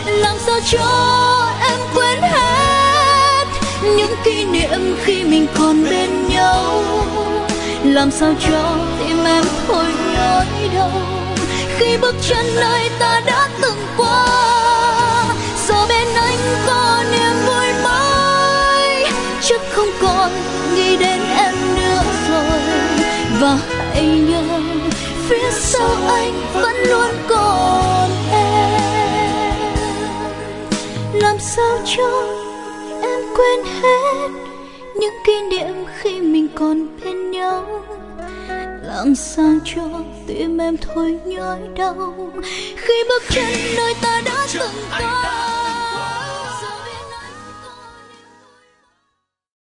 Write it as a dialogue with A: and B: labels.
A: làm sao cho em quên hết những kỷ niệm khi mình còn bên nhau, làm sao cho tim em thôi nhói đau khi bước chân nơi ta đã từng qua. Giờ bên anh có niềm vui mới, chắc không còn nghĩ đến em nữa rồi. Và hãy nhớ phía sau anh vẫn luôn còn em. Làm sao cho em quên hết những kỷ niệm khi mình còn bên nhau, làm sao cho tim em thôi nhói đau khi bước chân nơi ta đã từng qua.